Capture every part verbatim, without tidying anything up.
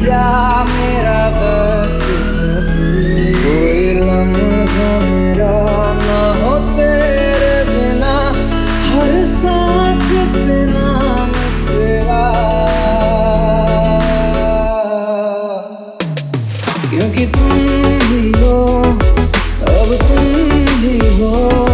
दिया मेरा वक्त सब, कोई लम्हा मेरा ना हो तेरे बिना, हर सांस पे नाम तेरा, क्योंकि तुम ही हो, अब तुम ही हो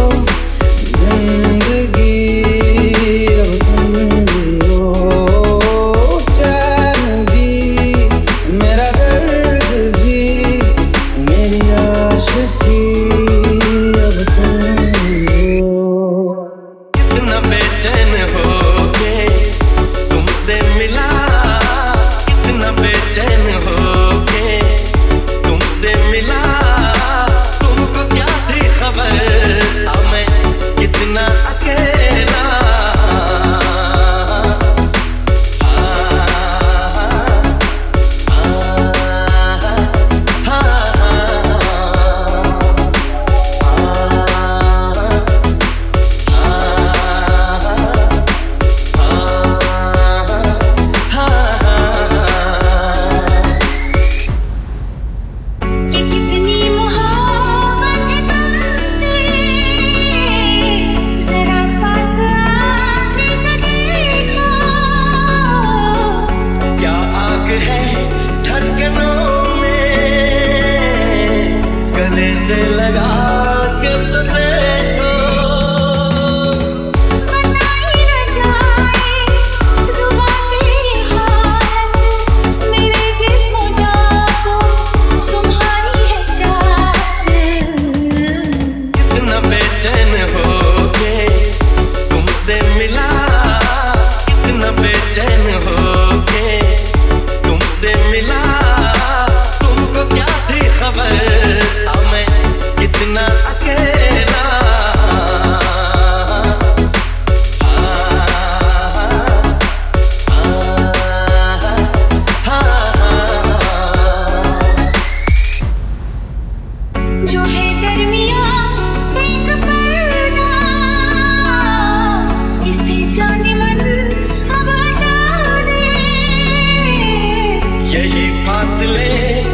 जिंदगी, अब तुम ही हो चैन भी, मेरा दर्द भी, मेरी आशिकी, अब तुम ही हो। कितना बेचैन होके तुमसे मिला, कितना बेचैन होके तुमसे मिला, तुमको क्या थी खबर, था मैं कितना अकेला। से लगा के तो देखो, बताई न जाए जुबां से हालत, मेरे जिस्म जाको तुम्हारी है चाहत। कितना बेचैन होके तुमसे मिला, कितना बेचैन होके तुमसे मिला, तुमको क्या थी खबर, कितना अकेला। जो है दरमियां एक पर्दा, इसे जाने मन अब हटा दे, यही फासले